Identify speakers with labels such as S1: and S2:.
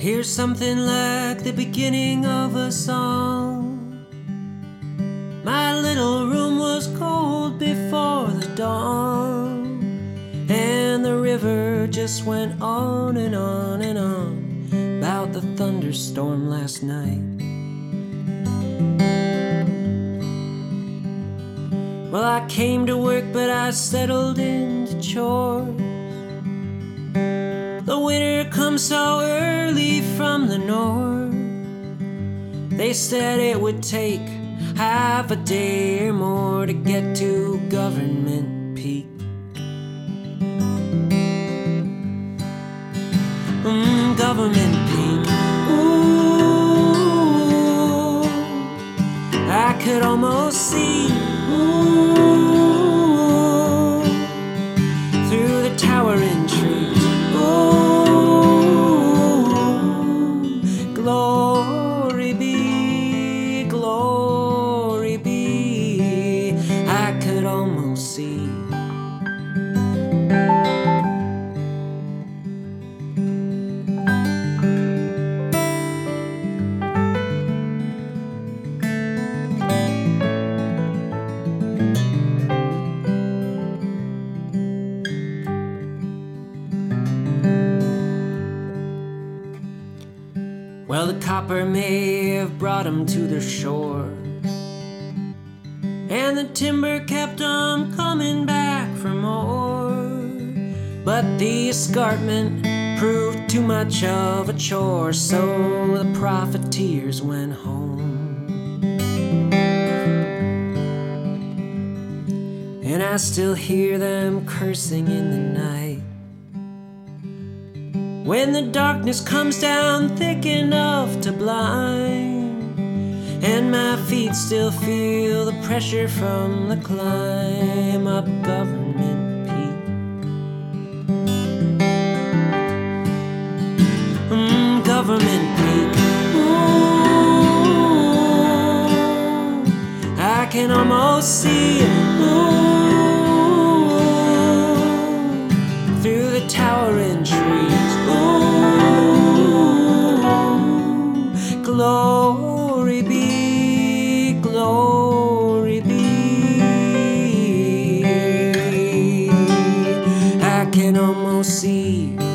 S1: Here's something like the beginning of a song. My little room was cold before the dawn, and the river just went on and on and on about the thunderstorm last night. Well, I came to work, but I settled into chores. The winter comes so early from the north. They said it would take half a day or more to get to Government Peak. Government Peak. Ooh, I could almost see through the towering trees. Glory be, glory be, I could almost see. Well, the copper may have brought 'em to their shore, and the timber kept on coming back for more. But the escarpment proved too much of a chore, so the profiteers went home. And I still hear them cursing in the night when the darkness comes down thick enough to blind, and my feet still feel the pressure from the climb up Government Peak. Government Peak. Ooh, I can almost see it. Through the towering trees. Glory be, glory be, I can almost see